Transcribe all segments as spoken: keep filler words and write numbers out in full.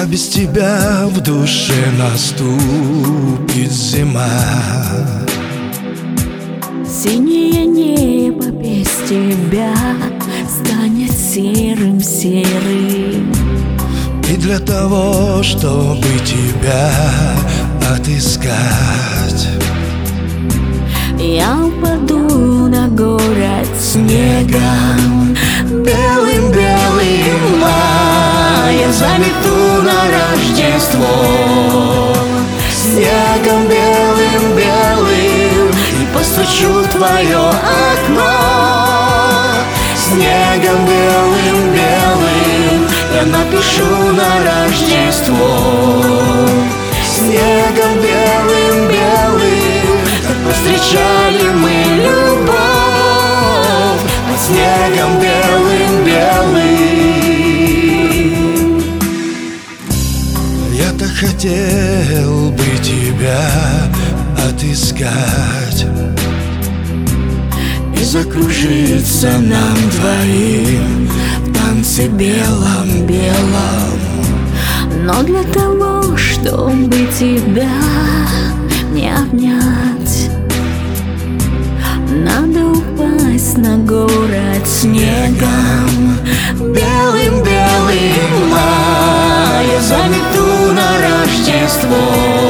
А без тебя в душе наступит зима. Синее небо без тебя станет серым-серым. И для того, чтобы тебя отыскать, я упаду на город снегом белым-белым. Я замету на Рождество снегом белым-белым и постучу в твое окно. Снегом белым-белым я напишу на Рождество. Снегом белым-белым как повстречали мы любовь под снегом белым-белым. я так хотел бы тебя отыскать И закружиться нам двоим в танце белом-белом. Но для того, чтобы тебя не обнять, надо упасть на город снегом белым-белым. А я замету на Рождество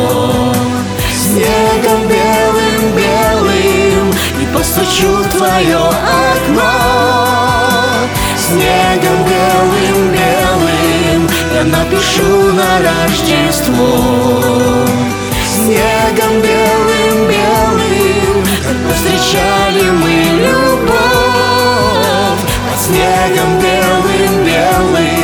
снегом белым-белым и постучу в твое окно. Снегом белым-белым я напишу на Рождество. Снегом белым-белым как повстречали мы любовь под снегом белым-белым.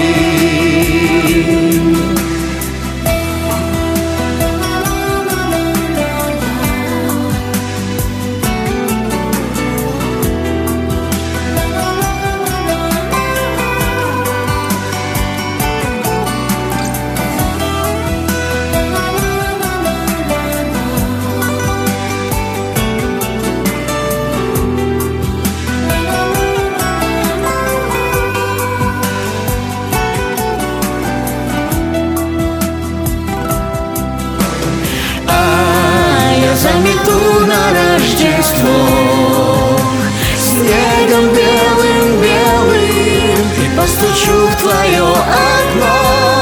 Замету на Рождество снегом белым-белым и постучу в твое окно.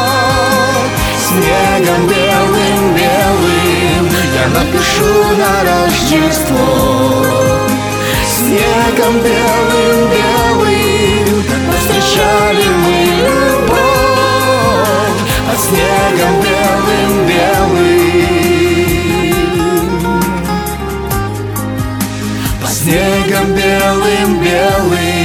Снегом белым-белым я напишу на Рождество. Снегом белым-белым как повстречали мы любовь под снегом белым-белым. снегом белым-белым.